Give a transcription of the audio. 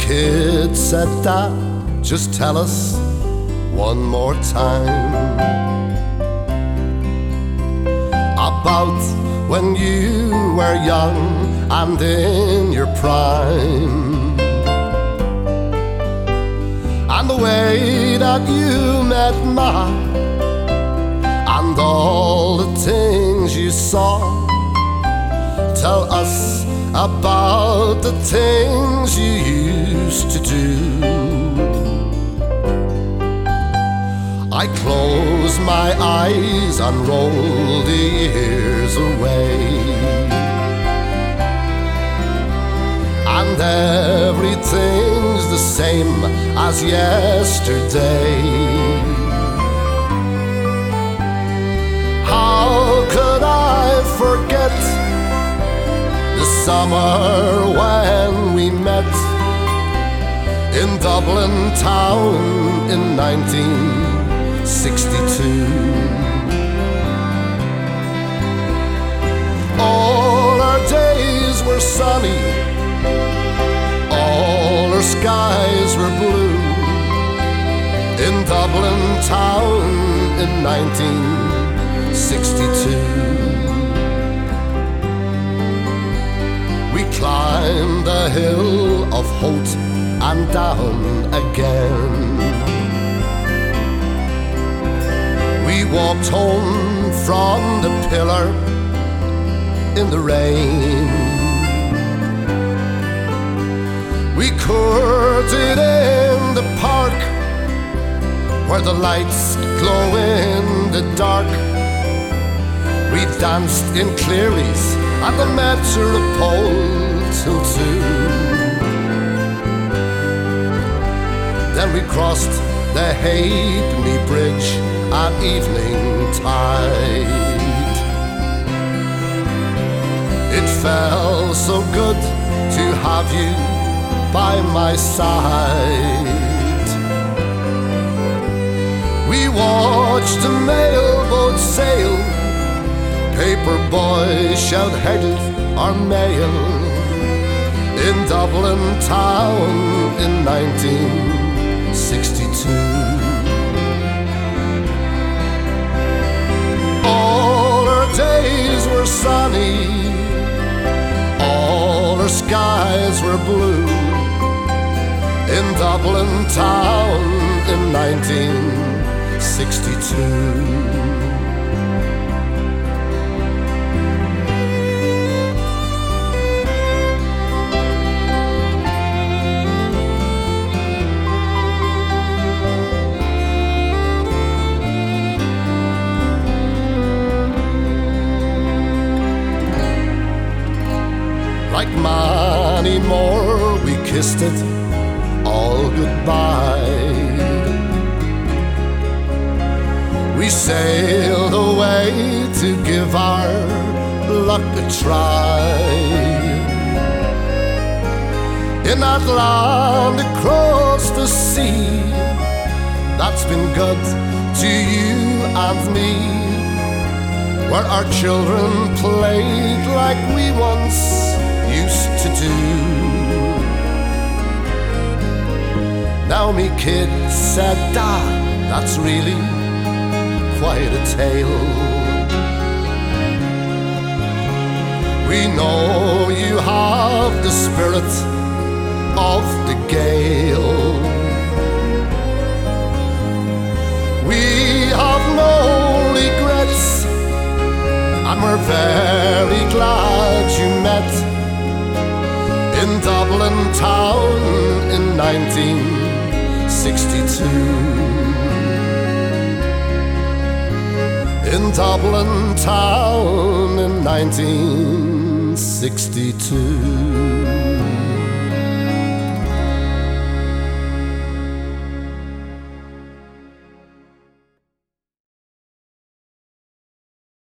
kid said, "Dad, just tell us one more time about when you were young and in your prime, and the way that you met Ma, and all the things you saw. Tell us about the things you used to do." I close my eyes and roll the years away, and everything's the same as yesterday. How could I forget the summer when we met in Dublin town in 1962? All our days were sunny, all our skies were blue in Dublin town in 1962. We climbed the hill of Holt and down again. We walked home from the pillar in the rain. We courted in the park where the lights glow in the dark. We danced in Cleary's at the Metropole till 2. Then we crossed the Halfpenny Bridge at evening tide. It felt so good to have you by my side. We watched the mailboat sail, paper boys shout-headed our mail in Dublin town in 1962. All our days were sunny, all our skies were blue in Dublin town in 1962. Like many more, we kissed it all goodbye. We sailed away to give our luck a try. In that land across the sea, that's been good to you and me, where our children played like we once used to do. Now me kid said, "Dad, that's really quite a tale. We know you have the spirit of the Gael. We have no regrets, and we're very glad you met in Dublin town in 1962. In Dublin town in 1962.